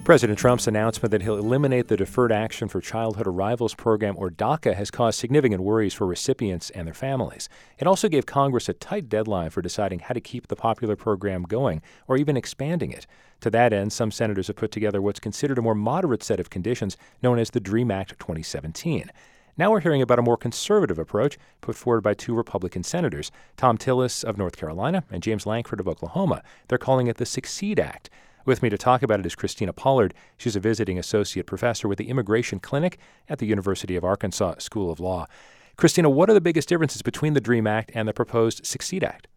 President Trump's announcement that he'll eliminate the Deferred Action for Childhood Arrivals program, or DACA, has caused significant worries for recipients and their families. It also gave Congress a tight deadline for deciding how to keep the popular program going or even expanding it. To that end, some senators have put together what's considered a more moderate set of conditions known as the DREAM Act 2017. Now we're hearing about a more conservative approach put forward by two Republican senators, Thom Tillis of North Carolina and James Lankford of Oklahoma. They're calling it the SUCCEED Act. With me to talk about it is Christina Pollard. She's a visiting associate professor with the Immigration Clinic at the University of Arkansas School of Law. Christina, what are the biggest differences between the DREAM Act and the proposed SUCCEED Act?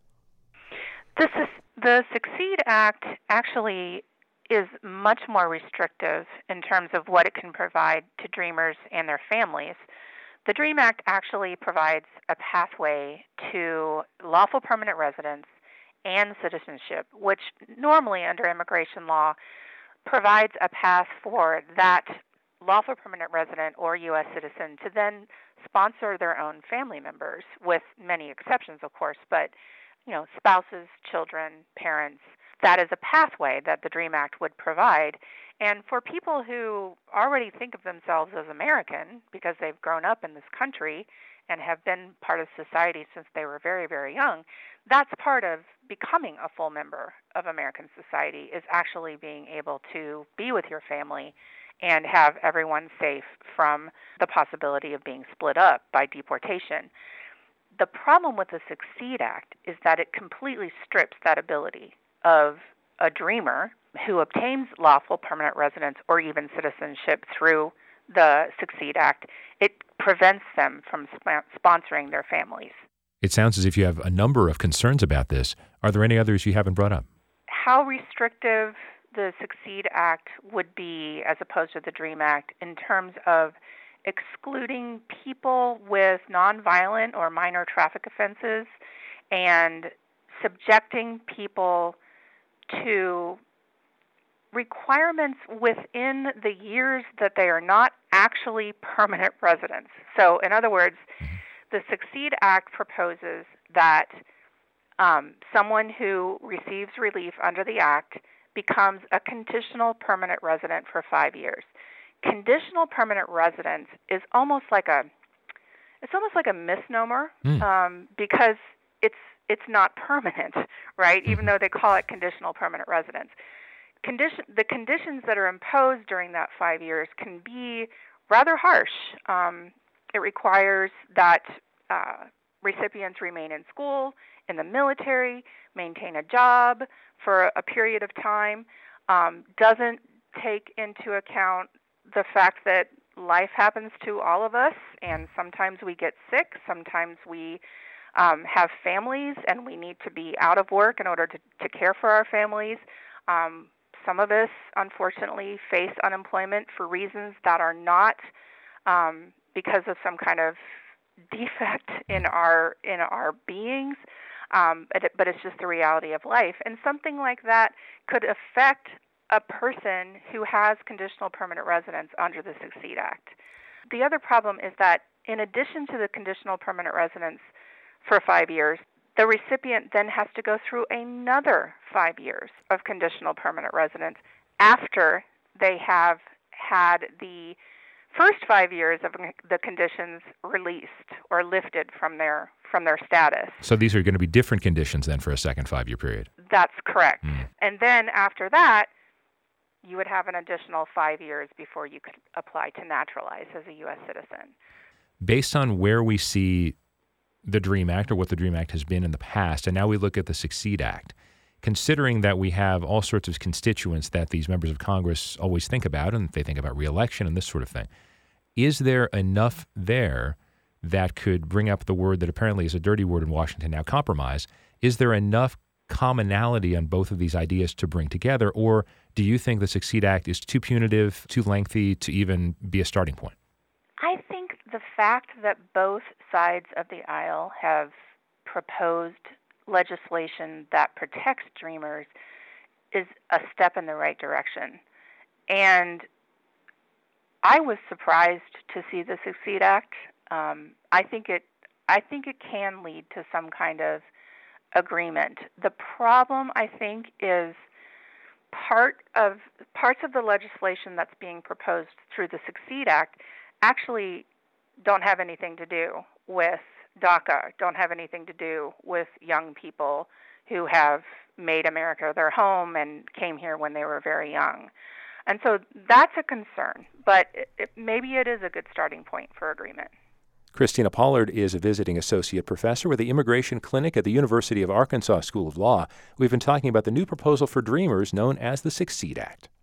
The SUCCEED Act actually is much more restrictive in terms of what it can provide to dreamers and their families. The DREAM Act actually provides a pathway to lawful permanent residence and citizenship, which normally under immigration law provides a path for that lawful permanent resident or U.S. citizen to then sponsor their own family members, with many exceptions, of course, but spouses, children, parents. That is a pathway that the DREAM Act would provide. And for people who already think of themselves as American because they've grown up in this country and have been part of society since they were very, very young, that's part of becoming a full member of American society, is actually being able to be with your family and have everyone safe from the possibility of being split up by deportation. The problem with the SUCCEED Act is that it completely strips that ability of a dreamer who obtains lawful permanent residence or even citizenship through the SUCCEED Act. It prevents them from sponsoring their families. It sounds as if you have a number of concerns about this. Are there any others you haven't brought up? How restrictive the SUCCEED Act would be as opposed to the DREAM Act in terms of excluding people with nonviolent or minor traffic offenses and subjecting people to requirements within the years that they are not actually permanent residents. So, in other words, the SUCCEED Act proposes that someone who receives relief under the Act becomes a conditional permanent resident for 5 years. Conditional permanent residence is almost like a misnomer because it's not permanent, right? Even though they call it conditional permanent residence. The conditions that are imposed during that 5 years can be rather harsh. It requires that recipients remain in school, in the military, maintain a job for a period of time, doesn't take into account the fact that life happens to all of us, and sometimes we get sick, sometimes we have families, and we need to be out of work in order to care for our families. Some of us, unfortunately, face unemployment for reasons that are not because of some kind of defect in our beings, but it's just the reality of life. And something like that could affect a person who has conditional permanent residence under the SUCCEED Act. The other problem is that in addition to the conditional permanent residence for 5 years, the recipient then has to go through another 5 years of conditional permanent residence after they have had the first 5 years of the conditions released or lifted from their status. So these are going to be different conditions then for a second 5-year period. That's correct. And then after that, you would have an additional 5 years before you could apply to naturalize as a U.S. citizen. Based on where we see the DREAM Act, or what the DREAM Act has been in the past, and now we look at the SUCCEED Act, considering that we have all sorts of constituents that these members of Congress always think about, and they think about re-election and this sort of thing, is there enough there that could bring up the word that apparently is a dirty word in Washington now, compromise? Is there enough commonality on both of these ideas to bring together, or do you think the SUCCEED Act is too punitive, too lengthy to even be a starting point? I think the fact that both sides of the aisle have proposed legislation that protects dreamers is a step in the right direction. And I was surprised to see the SUCCEED Act. I think it can lead to some kind of agreement. The problem, I think, is parts of the legislation that's being proposed through the Succeed Act actually don't have anything to do with DACA, don't have anything to do with young people who have made America their home and came here when they were very young. And so that's a concern, but maybe it is a good starting point for agreement. Christina Pollard is a visiting associate professor with the Immigration Clinic at the University of Arkansas School of Law. We've been talking about the new proposal for Dreamers known as the Succeed Act.